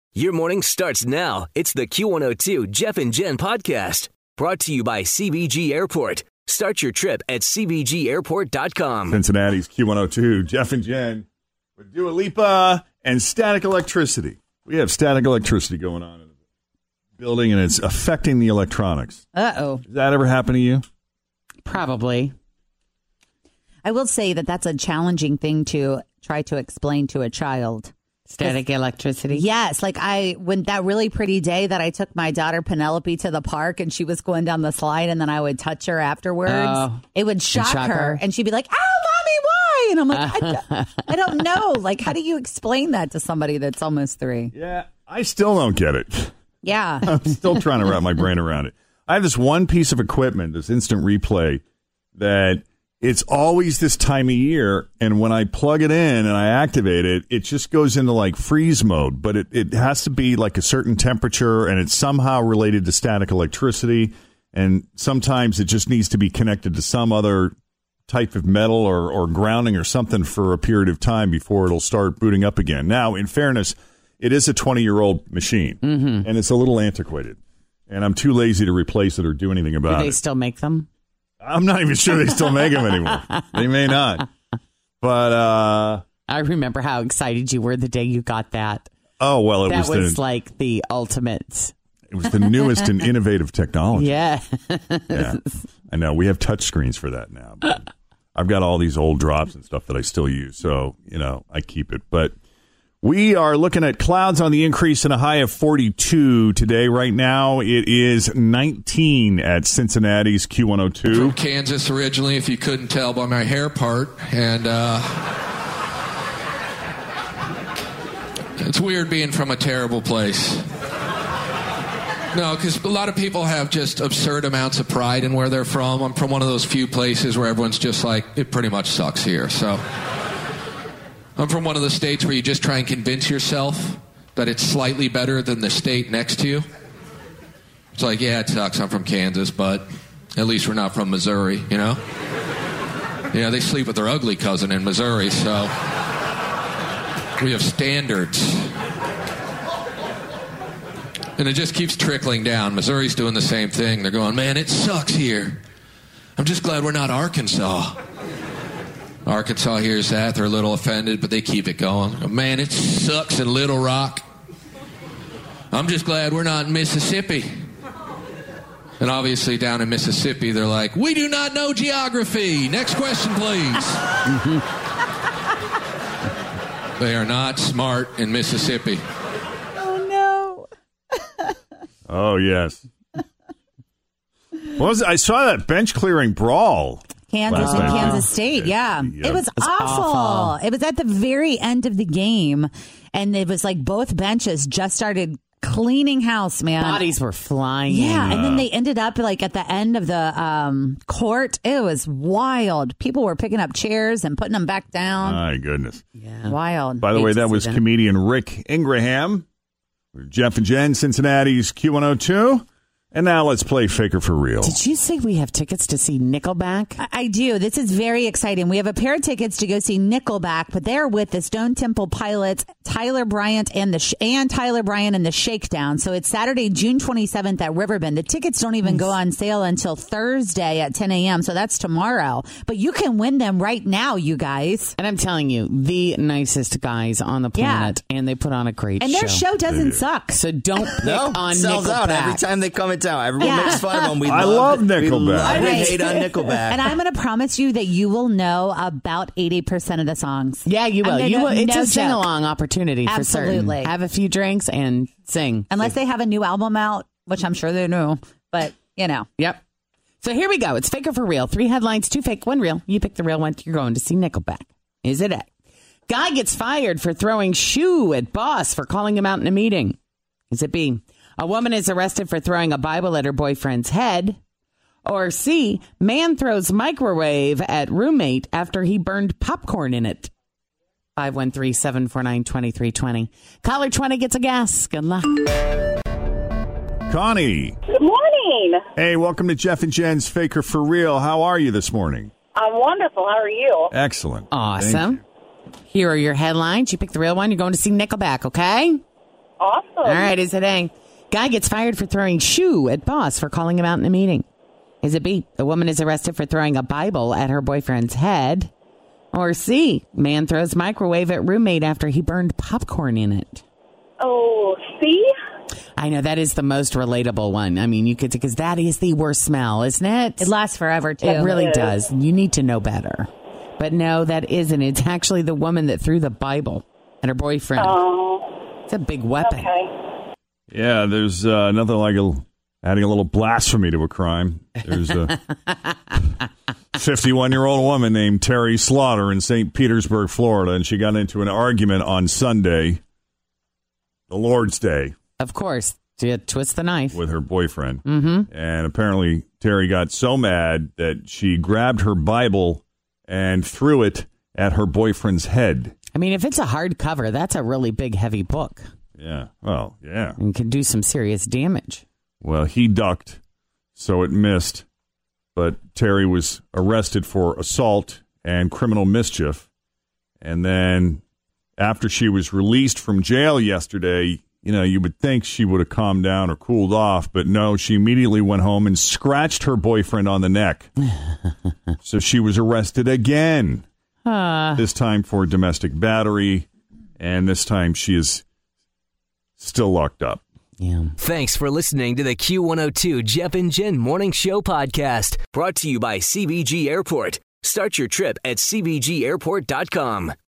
Your morning starts now. It's the Q102 Jeff and Jen podcast brought to you by CBG Airport. Start your trip at CBGAirport.com. Cincinnati's Q102, Jeff and Jen with Dua Lipa and static electricity. We have static electricity going on in the building, and it's affecting the electronics. Uh-oh. Does that ever happen to you? Probably. I will say that that's a challenging thing to try to explain to a child. Static electricity? Yes. Like when that really pretty day that I took my daughter Penelope to the park and she was going down the slide and then I would touch her afterwards, it would shock her. And she'd be like, "Ow, Mommy, why?" And I'm like, I don't know. Like, how do you explain that to somebody that's almost 3? Yeah, I still don't get it. Yeah. I'm still trying to wrap my brain around it. I have this one piece of equipment, this instant replay, that it's always this time of year, and when I plug it in and I activate it, it just goes into like freeze mode, but it has to be like a certain temperature, and it's somehow related to static electricity, and sometimes it just needs to be connected to some other type of metal or grounding or something for a period of time before it'll start booting up again. Now, in fairness, it is a 20-year-old machine, and it's a little antiquated, and I'm too lazy to replace it or do anything about it. Do they still make them? I'm not even sure they still make them anymore. They may not. But I remember how excited you were the day you got that. Oh, well, that was like the ultimate. It was the newest and innovative technology. Yeah. Yeah. I know. We have touch screens for that now. But I've got all these old drops and stuff that I still use. So, I keep it. But we are looking at clouds on the increase and a high of 42 today. Right now, it is 19 at Cincinnati's Q102. From Kansas originally, if you couldn't tell by my hair part. And it's weird being from a terrible place. No, because a lot of people have just absurd amounts of pride in where they're from. I'm from one of those few places where everyone's just like, it pretty much sucks here. So I'm from one of the states where you just try and convince yourself that it's slightly better than the state next to you. It's like, yeah, it sucks. I'm from Kansas, but at least we're not from Missouri, Yeah, they sleep with their ugly cousin in Missouri, so we have standards. And it just keeps trickling down. Missouri's doing the same thing. They're going, man, it sucks here. I'm just glad we're not Arkansas. Arkansas hears that. They're a little offended, but they keep it going. Man, it sucks in Little Rock. I'm just glad we're not in Mississippi. And obviously down in Mississippi, they're like, we do not know geography. Next question, please. They are not smart in Mississippi. Oh, no. Oh, yes. I saw that bench clearing brawl. Kansas and Kansas State, yeah. Yep. It was awful. It was at the very end of the game, and it was like both benches just started cleaning house, man. Bodies were flying. Yeah, and then they ended up like at the end of the court. It was wild. People were picking up chairs and putting them back down. My goodness. Yeah. Wild. By the way, that was comedian Rick Ingraham. Jeff and Jen, Cincinnati's Q102. And now let's play Faker for Real. Did you say we have tickets to see Nickelback? I do. This is very exciting. We have a pair of tickets to go see Nickelback, but they're with the Stone Temple Pilots, Tyler Bryant and Tyler Bryant and the Shakedown. So it's Saturday, June 27th at Riverbend. The tickets don't even go on sale until Thursday at 10 a.m. So that's tomorrow. But you can win them right now, you guys. And I'm telling you, the nicest guys on the planet, and they put on a great show. And their show doesn't suck. So don't pick on sells Nickelback. out every time they come in town. Everyone makes fun of them. I love Nickelback. We hate on Nickelback. And I'm going to promise you that you will know about 80% of the songs. Yeah, you will. It's no a sing-along opportunity for certain. Absolutely. Have a few drinks and sing. Unless they have a new album out, which I'm sure they do. But, Yep. So here we go. It's Faker for Real. 3 headlines, 2 fake, 1 real. You pick the real one. You're going to see Nickelback. Is it A? Guy gets fired for throwing shoe at boss for calling him out in a meeting. Is it B? A woman is arrested for throwing a Bible at her boyfriend's head. Or C, man throws microwave at roommate after he burned popcorn in it. 513-749-2320. Caller 20 gets a guess. Good luck. Connie. Good morning. Hey, welcome to Jeff and Jen's Faker for Real. How are you this morning? I'm wonderful. How are you? Excellent. Awesome. Here are your headlines. You pick the real one. You're going to see Nickelback, okay? Awesome. All right, is it A? Guy gets fired for throwing shoe at boss for calling him out in a meeting. Is it B? A woman is arrested for throwing a Bible at her boyfriend's head. Or C? Man throws microwave at roommate after he burned popcorn in it. Oh, C? I know, that is the most relatable one. I mean, you could, because that is the worst smell, isn't it? It lasts forever, too. It really does. You need to know better. But no, that isn't. It's actually the woman that threw the Bible at her boyfriend. Oh. It's a big weapon. Okay. Yeah, there's nothing like adding a little blasphemy to a crime. There's a 51-year-old woman named Terry Slaughter in St. Petersburg, Florida, and she got into an argument on Sunday, the Lord's Day. Of course. To twist the knife. With her boyfriend. Mm-hmm. And apparently Terry got so mad that she grabbed her Bible and threw it at her boyfriend's head. I mean, if it's a hardcover, that's a really big, heavy book. Yeah. Well, yeah. And can do some serious damage. Well, he ducked, so it missed. But Terry was arrested for assault and criminal mischief. And then after she was released from jail yesterday, you know, you would think she would have calmed down or cooled off, but no, she immediately went home and scratched her boyfriend on the neck. So she was arrested again, this time for domestic battery, and this time she is still locked up. Yeah. Thanks for listening to the Q102 Jeff and Jen Morning Show podcast, brought to you by CBG Airport. Start your trip at CBGAirport.com.